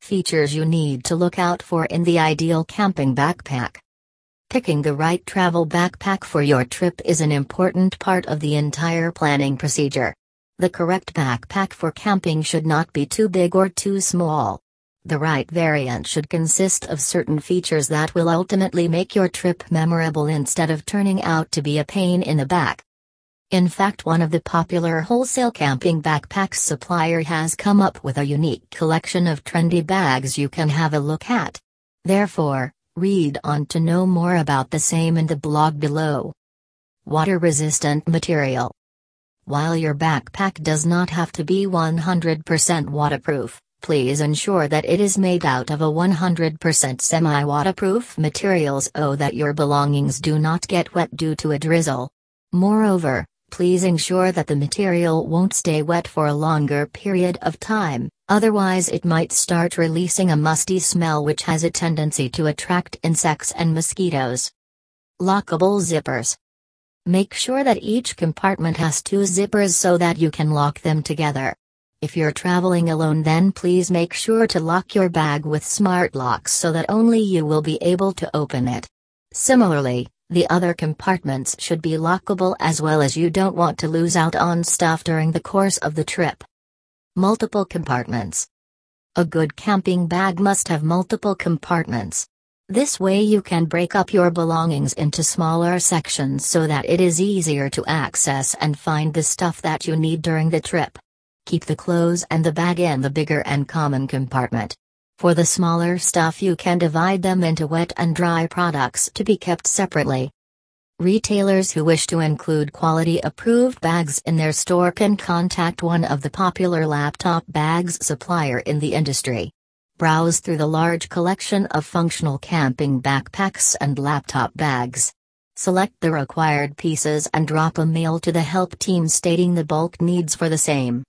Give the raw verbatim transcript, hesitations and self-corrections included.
Features you need to look out for in the ideal camping backpack. Picking the right travel backpack for your trip is an important part of the entire planning procedure. The correct backpack for camping should not be too big or too small. The right variant should consist of certain features that will ultimately make your trip memorable instead of turning out to be a pain in the back. In fact, one of the popular wholesale camping backpacks supplier has come up with a unique collection of trendy bags you can have a look at. Therefore, read on to know more about the same in the blog below. Water-resistant material. While your backpack does not have to be one hundred percent waterproof, please ensure that it is made out of a one hundred percent semi-waterproof material so that your belongings do not get wet due to a drizzle. Moreover, please ensure that the material won't stay wet for a longer period of time, otherwise it might start releasing a musty smell which has a tendency to attract insects and mosquitoes. Lockable zippers. Make sure that each compartment has two zippers so that you can lock them together. If you're traveling alone, then please make sure to lock your bag with smart locks so that only you will be able to open it. Similarly, the other compartments should be lockable as well, as you don't want to lose out on stuff during the course of the trip. Multiple compartments. A good camping bag must have multiple compartments. This way you can break up your belongings into smaller sections so that it is easier to access and find the stuff that you need during the trip. Keep the clothes and the bag in the bigger and common compartment. For the smaller stuff, you can divide them into wet and dry products to be kept separately. Retailers who wish to include quality-approved bags in their store can contact one of the popular laptop bags supplier in the industry. Browse through the large collection of functional camping backpacks and laptop bags. Select the required pieces and drop a mail to the help team stating the bulk needs for the same.